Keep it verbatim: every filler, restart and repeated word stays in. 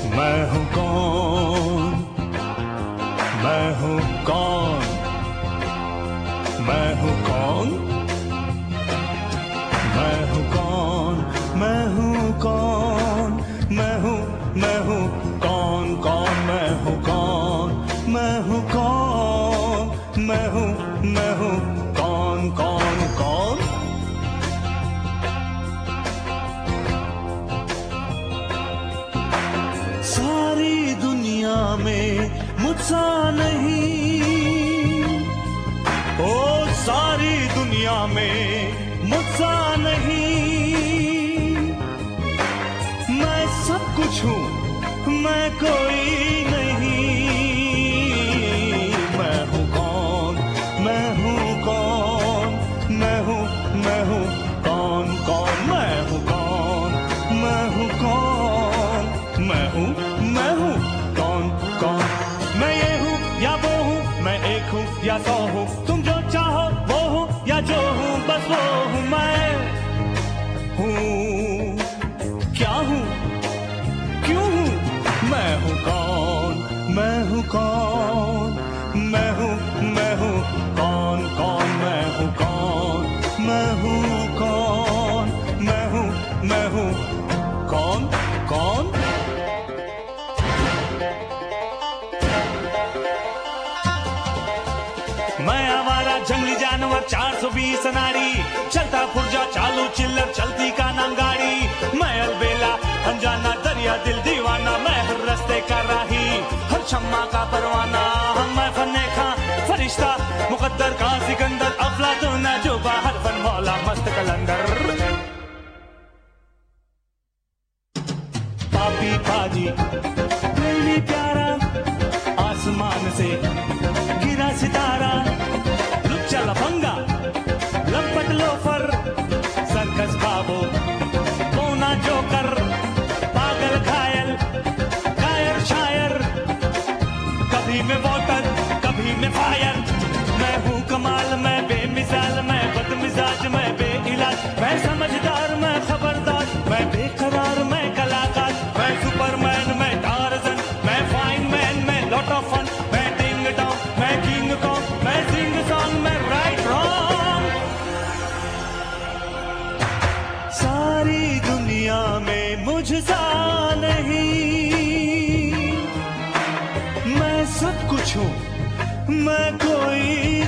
मैं हूँ कौन, मैं हूँ कौन, मैं हूँ कौन, मैं हूँ कौन, मैं हूँ कौन, मैं हूँ, मैं हूँ कौन, कौन, मैं हूँ कौन, मैं हूँ कौन, मैं हूँ, मैं हूँ कौन, कौन, कौन। सारी दुनिया में मुझसा नहीं, ओ सारी दुनिया में मुझसा नहीं, मैं सब कुछ हूँ, मैं कोई नहीं, मैं हूँ कौन, मैं हूँ कौन, मैं हूँ, मैं हूँ कौन, कौन, मैं हूँ कौन, मैं हूँ कौन, मैं हूँ, मैं हूँ कौन, कौन। मैं ये हूँ या वो हूँ, मैं एक हूँ या सौ हूँ, तुम जो चाहो वो हूँ या जो हूँ बस वो हूँ मैं हूँ। क्या हूँ, क्यों हूँ, मैं हूँ कौन, मैं हूँ कौन, मैं हूँ, मैं हूँ कौन, कौन, मैं हूँ कौन, मैं हूँ कौन, मैं हूँ, मैं हूँ कौन, कौन। मैं आवारा जंगली जानवर चार सौ बीस नारी, चलता पुर्जा चालू चिल्लर चलती का नाम गाड़ी। मैं अलबेला अनजाना दरिया दिल दीवाना, मैं हर रास्ते का राही हर शम्मा का परवाना। हम मैं फन्ने खां फरिश्ता मुकद्दर का सिकंदर, अफलातून जो बाहर फन मौला मस्त कलंदर। पापी पाजी प्रेमी प्यारा, आसमान से गिरा सितारा, लुच्चा लफंगा लंपट लोफर, सर्कस बाबू कोना जोकर, पागल घायल कायर शायर, कभी मैं वोटर कभी मैं फायर। मैं हूँ कमाल, मैं बेमिसाल, मैं बदमिजाज, मैं बेइलाज, मैं समझदार, मैं खबरदार, मैं बेकरार, मैं कलाकार, मैं सुपरमैन, मैं टार्जन, मैं फाइन मैन, मैं लॉट ऑफ फन, मैं डिंग डॉन्ग, मैं किंग कॉन्ग, मैं सिंग सॉन्ग, मैं राइट रॉन्ग। सारी दुनिया में मुझसा नहीं, मैं सब कुछ हूँ, मैं कोई